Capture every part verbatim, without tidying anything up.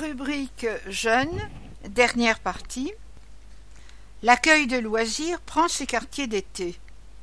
Rubrique Jeunes, dernière partie. L'accueil de loisirs prend ses quartiers d'été.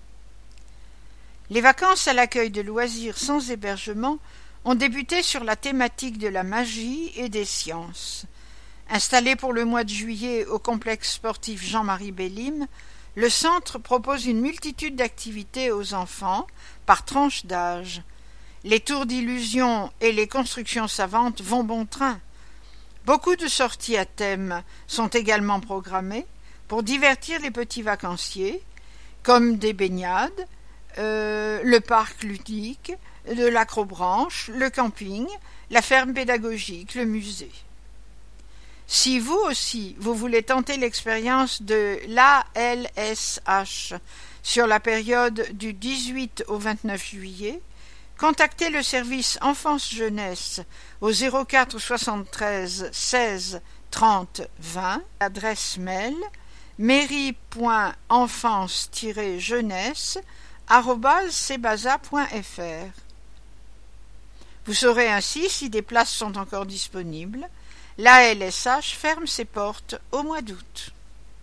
Les vacances à l'accueil de loisirs sans hébergement ont débuté sur la thématique de la magie et des sciences. Installé pour le mois de juillet au complexe sportif Jean-Marie Bellim, le centre propose une multitude d'activités aux enfants par tranche d'âge. Les tours d'illusion et les constructions savantes vont bon train. Beaucoup de sorties à thème sont également programmées pour divertir les petits vacanciers, comme des baignades, euh, le parc ludique, de l'acrobranche, le camping, la ferme pédagogique, le musée. Si vous aussi, vous voulez tenter l'expérience de l'A L S H sur la période du dix-huit au vingt-neuf juillet, contactez le service Enfance-Jeunesse au zéro quatre soixante-treize seize trente vingt, adresse mail mairie point enfance tiret jeunesse arobase cebaza point f r. Vous saurez ainsi si des places sont encore disponibles. L'A L S H ferme ses portes au mois d'août.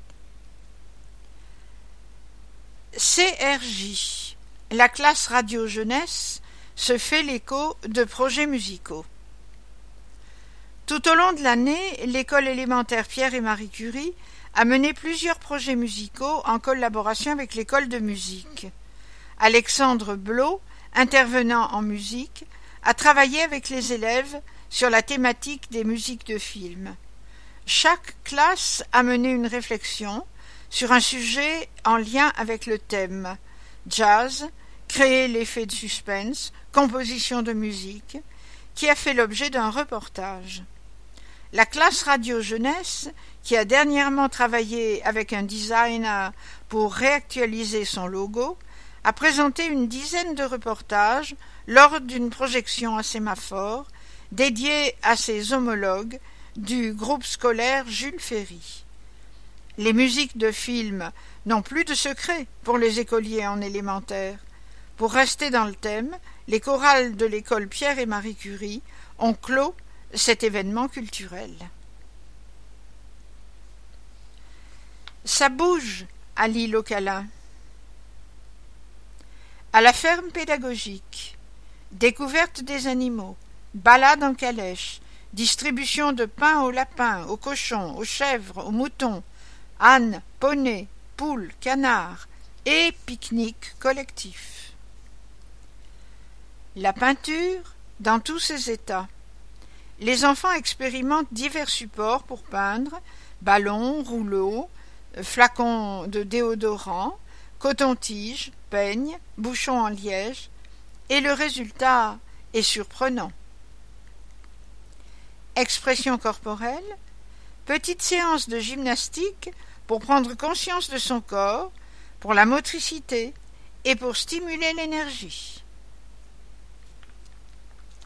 C R J, la classe radio jeunesse, se fait l'écho de projets musicaux. Tout au long de l'année, l'école élémentaire Pierre et Marie Curie a mené plusieurs projets musicaux en collaboration avec l'école de musique. Alexandre Blot, intervenant en musique, a travaillé avec les élèves sur la thématique des musiques de films. Chaque classe a mené une réflexion sur un sujet en lien avec le thème jazz, créer l'effet de suspense, composition de musique, qui a fait l'objet d'un reportage. La classe radio jeunesse, qui a dernièrement travaillé avec un designer pour réactualiser son logo, a présenté une dizaine de reportages lors d'une projection à sémaphore dédiée à ses homologues du groupe scolaire Jules Ferry. Les musiques de films n'ont plus de secret pour les écoliers en élémentaire. Pour rester dans le thème, les chorales de l'école Pierre et Marie Curie ont clos cet événement culturel. Ça bouge à l'île aux câlins. À la ferme pédagogique, découverte des animaux, balade en calèche, distribution de pain aux lapins, aux cochons, aux chèvres, aux moutons, ânes, poneys, poules, canards et pique-nique collectif. La peinture dans tous ses états. Les enfants expérimentent divers supports pour peindre, ballons, rouleaux, flacons de déodorant, coton-tige, peigne, bouchons en liège, et le résultat est surprenant. Expression corporelle, petite séance de gymnastique pour prendre conscience de son corps, pour la motricité et pour stimuler l'énergie.